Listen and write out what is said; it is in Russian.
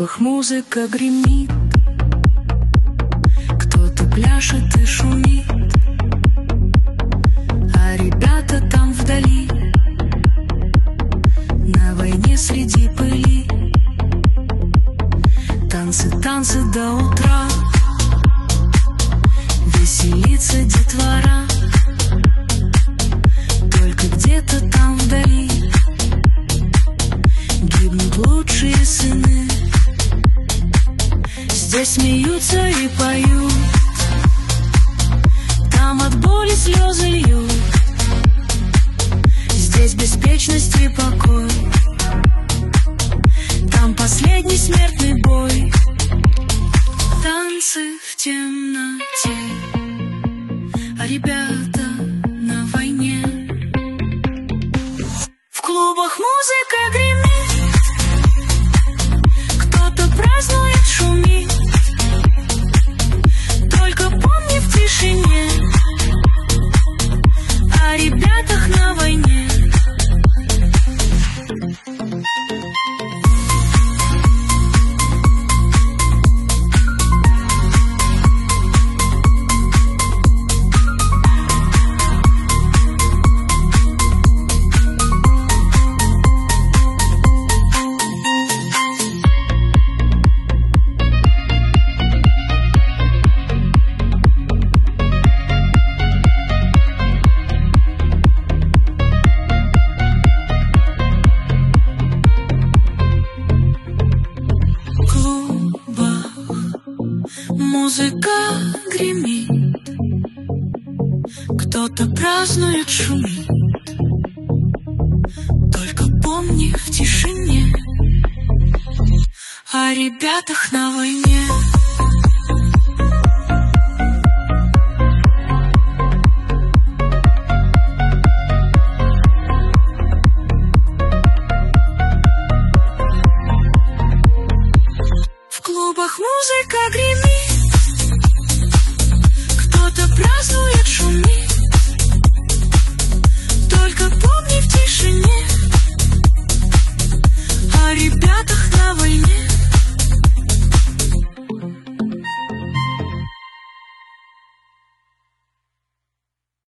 клубах музыка гремит, кто-то пляшет и шумит, а ребята там вдали, на войне среди пыли. Танцы, танцы до утра, веселится детвора. Только где-то там вдали гибнут лучшие сыны. Здесь смеются и поют, там от боли слезы льют. Здесь беспечность и покой, там последний смертный бой. Танцы в темноте, а ребята на войне. В клубах музыка гремит, кто-то празднует, шумит. Только помни в тишине о ребятах на войне. Музыка гремит, кто-то празднует, шумит. Только помни в тишине о ребятах на войне.